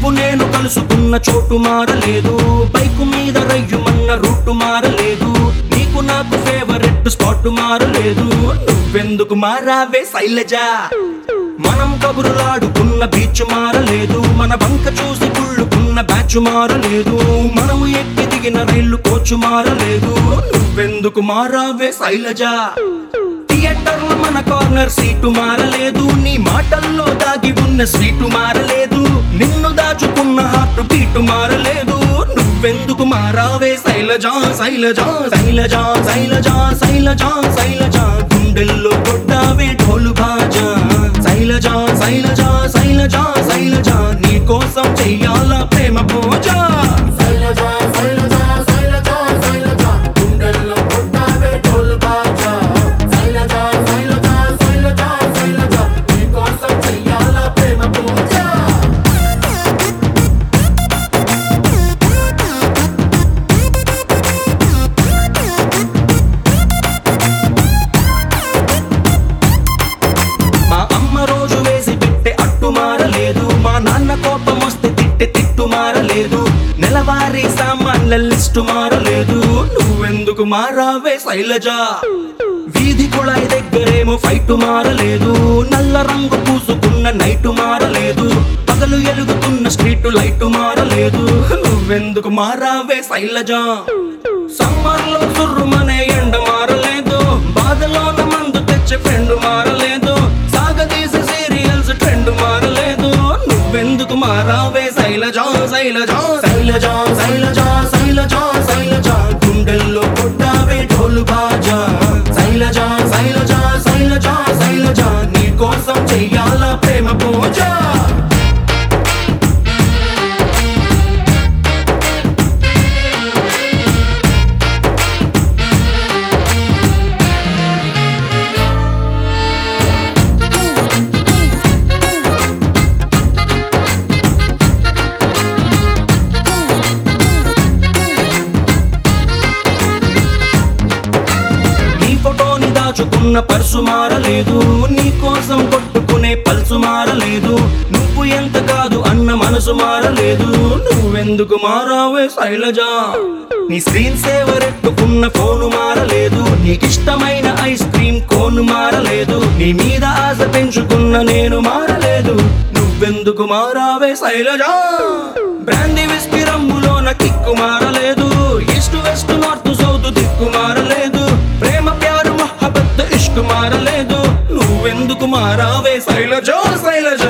నువ్వు నేను కలుసుకున్న చోటు మారలేదు, బైకు మీద రయ్యుమన్న రూటు మారలేదు, నీకు నాకు ఫేవరెట్ స్పాట్ మారలేదు. నువ్వెందుకు మారావే శైలజ? మనం కబురులాడుకున్న బీచ్ మారలేదు, మన బంక చూసి కుళ్ళుకున్న బ్యాచ్ మారలేదు, మనము ఎక్కి దిగిన రైలు కోచు మారలేదు. నువ్వెందుకు మారావే శైలజ? థియేటర్లో మన కార్నర్ సీటు మారలేదు, నీ మాటల్లో దాగి ఉన్న స్వీటు మారలేదు, నిన్ను దాచుకున్న హార్ట్ బీటు మారలేదు. నువ్వెందుకు మారావే శైలజ? శైలజ శైలజ శైలజ శైలజ శైలజ గుండెల్లో కొట్టావే ఢోలు బాజా. శైలజ శైలజ శైలజ శైలజ నీ కోసం చెయ్యాలా ప్రేమ పూజ. శైలజ శైలజ శైలజ శైలజ గుండెల్లో కొట్టావే ఢోలు బాజా. శైలజ శైలజ శైలజ శైలజ నీకోసం చెయ్యాలా ప్రేమ పూజ. మా అమ్మ రోజు వేసి పెట్టే అట్టు మారలేదు, మా నాన్న కోపం వస్తే తిట్టే తిట్టు మారలేదు, నెలవారీ సామాన్ల లిస్టు మారలేదు. నువ్వెందుకు మారావే శైలజ? వీధి కుళాయి దగ్గరేమో ఫైటు మారలేదు, నల్ల రంగు పూసుకున్న నైటు మారలేదు, పగలు ఎలుగుతున్న స్ట్రీట్ లైటు మారలేదు. నువ్వెందుకు మారావే శైలజ? సమ్మర్లో సుర్రుమనే ఎండ మారలేదు, బాధలోన మందు తెచ్చే ఫ్రెండ్ మారలేదు, సాగదీసే సీరియల్స్ ట్రెండ్ మారలేదు. నువ్వెందుకు మారావే శైలజ? శైలజ శైలజ శైలజ శైలజ శైలజ గుండెల్లో కొట్టావే ఢోలు బాజా. శైలజ శైలజ శైలజ శైలజ నీ కోసం చెయ్యాలా ప్రేమ పూజ. దాచుకున్న పర్సు మారలేదు, నీ కోసం కొట్టుకునే పల్సు మారలేదు, నువ్వు ఎంత కాదు అన్న మనసు మారలేదు. నువ్వెందుకు మారావే శైలజ? నీ స్క్రీన్ సేవర్ ఎట్టుకున్న ఫోను మారలేదు, నీకిష్టమైన ఐస్ క్రీమ్ కోను మారలేదు, నీ మీద ఆశ పెంచుకున్న నేను మారలేదు. నువ్వెందుకు మారావే శైలజ? బ్రాందీ విస్కీ రంగులోన కిక్కు మారలేదు, ఈస్ట్ వెస్ట్ నార్త్ సౌత్ దిక్కు మారలేదు, ప్రేమ ప్యారు మొహబ్బత్ ఇష్క్ మారలేదు. నువ్వెందుకు మారావే శైలజ? శైలజ